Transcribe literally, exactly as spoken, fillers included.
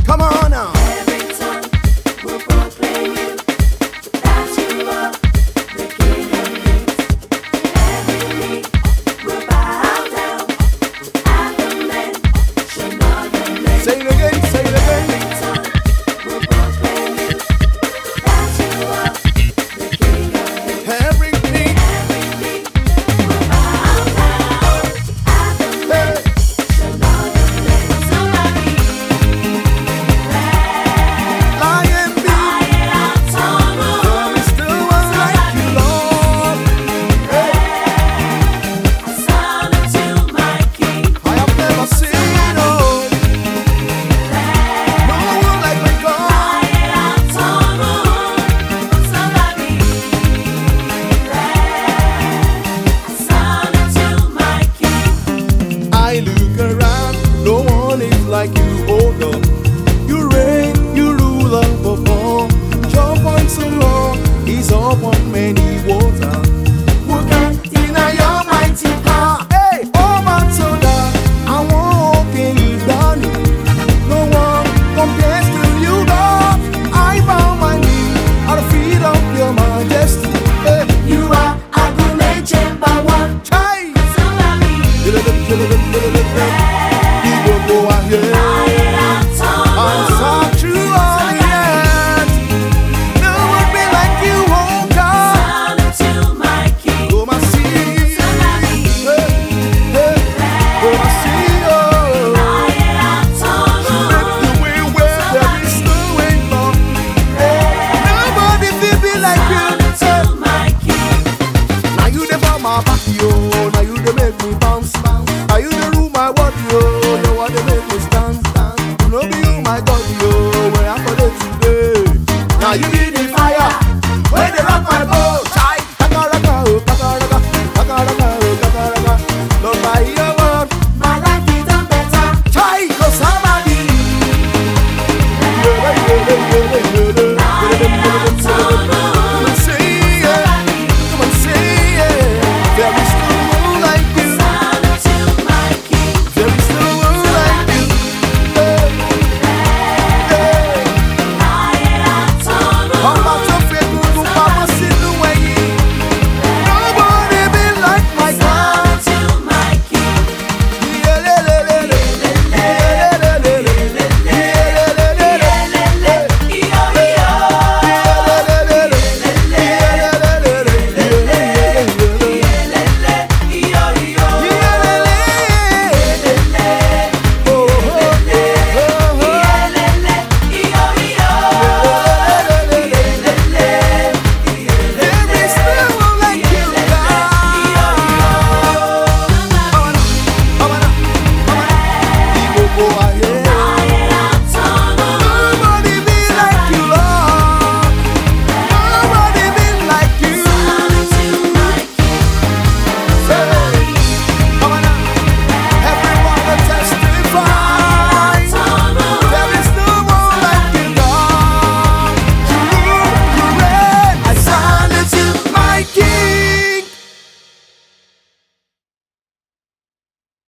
Come on now. Every tongue will proclaim you, that you are the King of Kings. Every knee will bow down at the mention of your name. Say it again, say it again. Every tongue will proclaim you, that you are the King of Kings. Every knee, Every knee will bow down at the hey, mention of your name. Somebody lion be. lion on tongue. There is still one like you, Lord. Hey, A son unto my King. I have never seen, oh, no one like my God. Lion on tongue. Somebody a son unto my King. I look around, no one is like you, oh Lord.